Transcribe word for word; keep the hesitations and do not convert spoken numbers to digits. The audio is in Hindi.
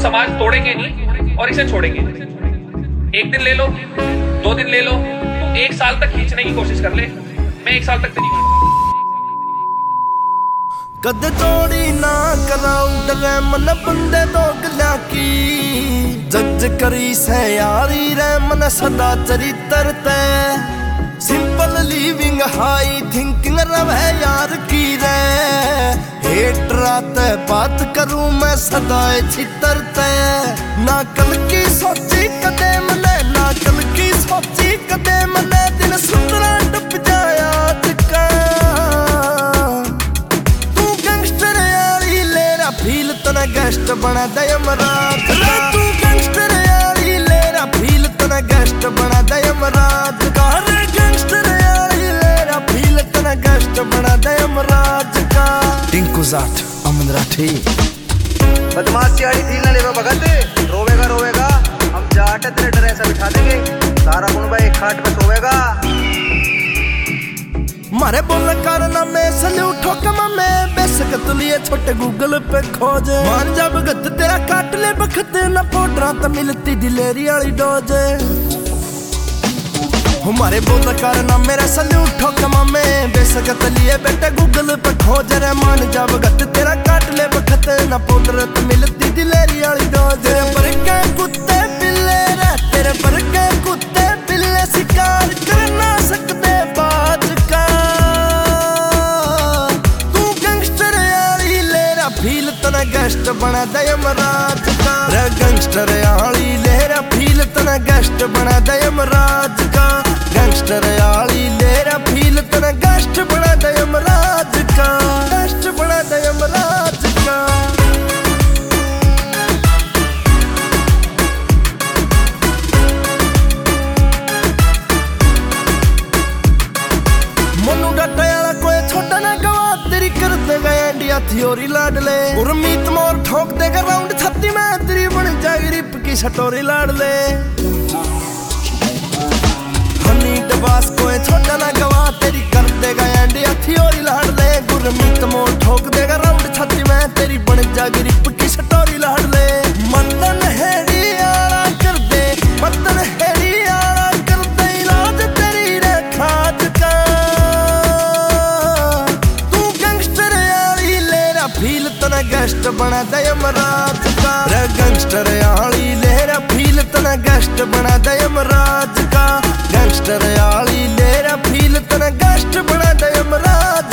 समाज तोड़ेंगे नहीं और इसे छोड़ेंगे। एक दिन ले लो, दो दिन ले लो, तो एक साल तक खींचने की कोशिश कर ले। मैं एक साल तक नहीं कद जोड़ी ना कराऊ डरे मन बंदे दो गल्या की जज करी से यारी रे मन सदा चरित्र ते सिंपल लिविंग हाई थिंकिंग रवे यार की रे हेट रात बात करूं मैं सदा छितर ते ना कल की सोची कदे मने ना कल की सोची कदे मने दिन सुतरा डूब जाया का तू गैंगस्टर यारी लेरा फील तना गेस्ट बना दे यमराज का तू गैंगस्टर यारी लेरा फील तना गेस्ट बना दे यमराज का रे गैंगस्टर यारी लेरा फील तना गेस्ट बना दे यमराज का टिंकू जाट अमन राठी बदमाश यारी थी ना लेवा भगत रोवेगा रोवेगा हम जाट तेरे डर ऐसा बिठा देंगे सारा गुण एक खाट पे सोवेगा मारे बोल करना में सल्यूट ठोकम में बेसक तुलिए छोटे गूगल पे खोज मान जब गत तेरा काट ले बखत न पोडरा तो मिलती दिलेरी वाली डोज हमारे बोल करना मेरा सल्यूट ठोकम में बेसक तुलिए बेटे गूगल पे खोज रे मान जब गत तेरा काट ले बखत न पोडरा तो मिलती दिलेरी वाली डोज पर के कुत्ते बिल्ले रे तेरे पर के कुत्ते बिल्ले शिकार कर ना सकते बाज का फील तना गेस्ट बना दे यमराज का रे गैंगस्टर आली लेरा फील तना गेस्ट बना दे यमराज का गैंगस्टर आली लेरा फील तना गेस्ट बना दे यमराज का गेस्ट बना दे यमराज का मनु डाटा वाला कोई छोटा ना गवा तेरी कर देगा इंडिया थ्योरी लाडले उर्मीत मोर ठोक देगा राउंड छत्ती में तेरी बन जाएगी रिप की सटोरी लाडले हनी डबास कोई छोटा ना गवा तेरी कर देगा इंडिया थ्योरी लाडले उर्मीत मोर ठोक देगा राउंड छत्ती में तेरी बन जाएगी रिप की सटोरी लाडले मतन हेड़ी आला कर दे मतन हेड़ी आला कर दे इलाज तेरी रे खाज का फील तना गेस्ट बना दे यमराज का रे गैंगस्टर आली लेरा फील तना गेस्ट बना दे यमराज का गैंगस्टर आली लेरा फील तना गेस्ट बना दे यमराज